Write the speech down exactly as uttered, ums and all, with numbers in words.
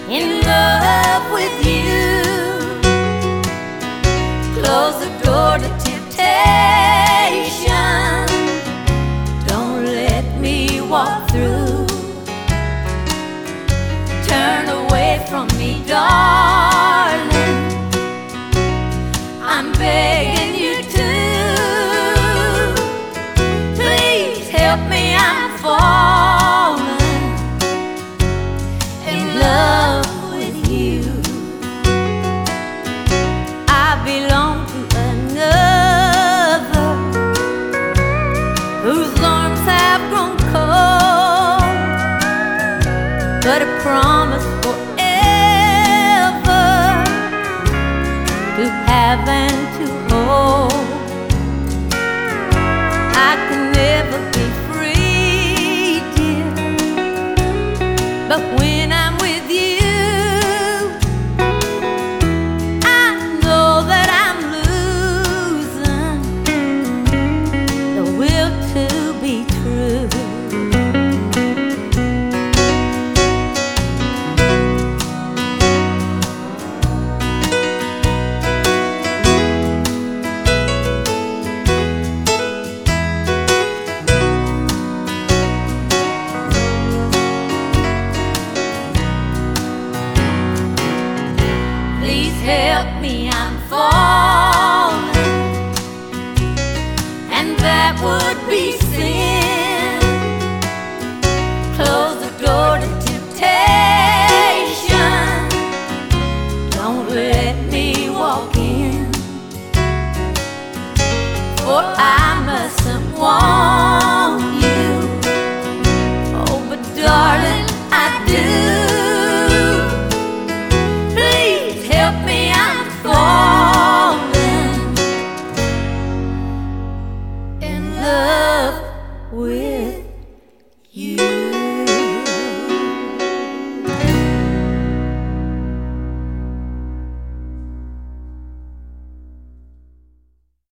in love with you. Close the door to temptation. Don't let me walk through. Turn away from me, darling. I'm begging you to. Please help me, I'm falling in love with you. I belong to another whose arms have grown cold, but a promise forever to have and to hold. I can never be free, dear, but when I'm with you, I know that I'm losing the will to be true. Please help me, I'm falling